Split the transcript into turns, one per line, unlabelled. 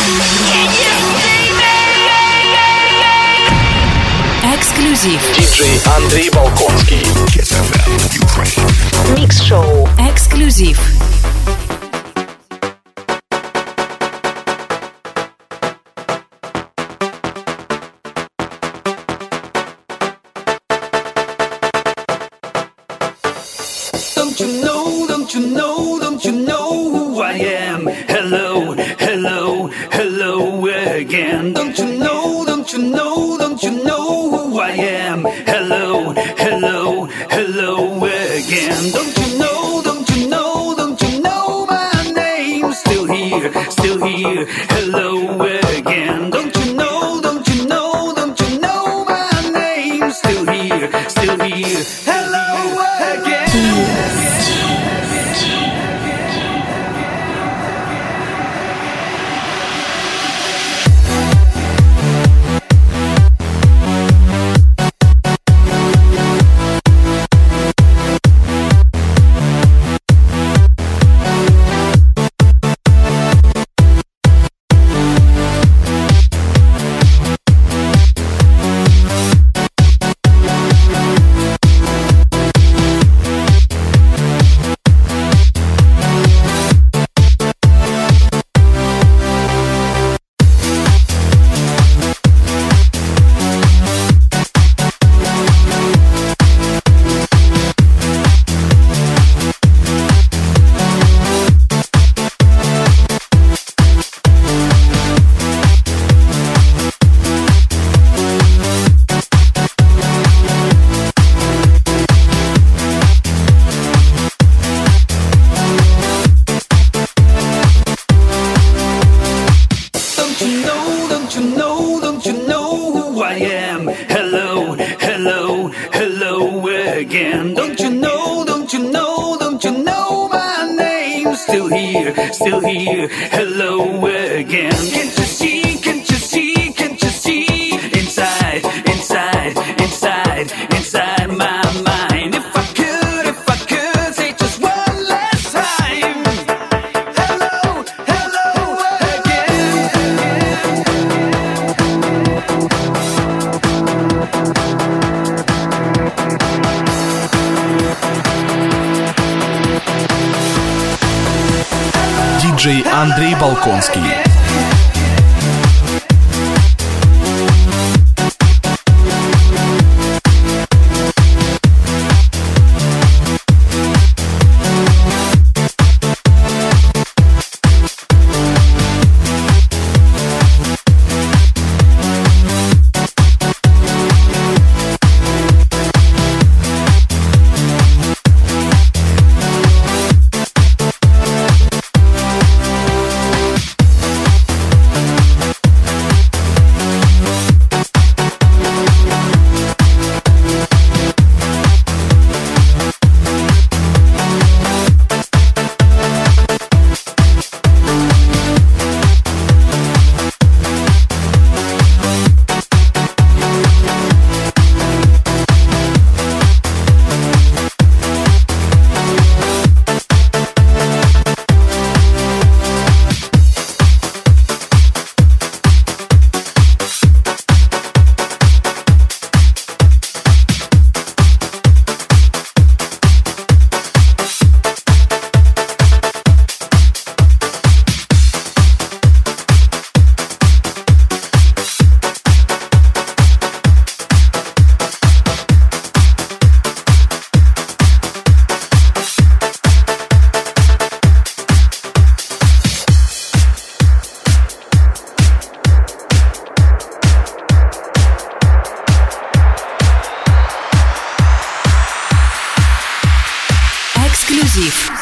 Эксклюзив.
Диджей Андрей Балконский.
Микс-шоу. Эксклюзив.
Don't you know, don't you know, don't you know who I am? Hello, hello, hello again. Don't you know, don't you know, don't you know who I am? Hello, hello, hello again. Don't you know, don't you know, don't you know my name? Still here, hello again. Don't you know, don't you know, don't you know my name? Still here, hello again. Don't you know, don't you know who I am? Hello, hello, hello again. Don't you know, don't you know, don't you know my name? Still here, hello again. Can't you see, can't you see, can't you see? Inside, inside, inside, inside my mind. If I could say just one last time. Hello, hello again.
Диджей Андрей Балконский.
Эксклюзив.